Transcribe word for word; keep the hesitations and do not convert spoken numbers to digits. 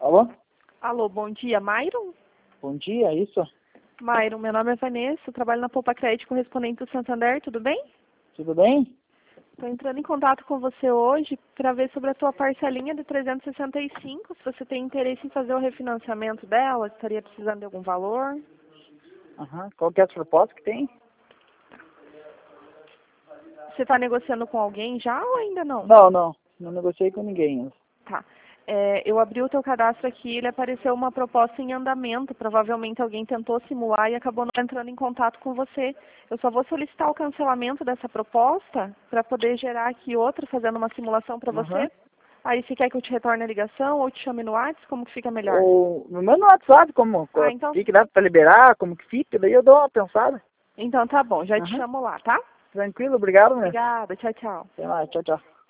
Alô? Alô, bom dia, Myron? Bom dia, é isso? Myron, meu nome é Vanessa, eu trabalho na Poupa Crédito correspondente do Santander, tudo bem? Tudo bem? Estou entrando em contato com você hoje para ver sobre a tua parcelinha de trezentos e sessenta e cinco, se você tem interesse em fazer o refinanciamento dela, estaria precisando de algum valor. Aham. Qual que é a proposta que tem? Você está negociando com alguém já ou ainda não? Não, não. Não negociei com ninguém ainda. Tá. É, eu abri o teu cadastro aqui, ele apareceu uma proposta em andamento. Provavelmente alguém tentou simular e acabou não entrando em contato com você. Eu só vou solicitar o cancelamento dessa proposta para poder gerar aqui outra, fazendo uma simulação para Aham. você. Aí você quer que eu te retorne a ligação ou te chame no WhatsApp? Como que fica melhor? Ou me manda no WhatsApp como Ah, o então, que que dá pra liberar, como que fica, daí eu dou uma pensada. então tá bom, já te Aham. chamo lá, tá? Tranquilo, obrigado, né? Obrigada, tchau, tchau. Até mais, tchau, tchau.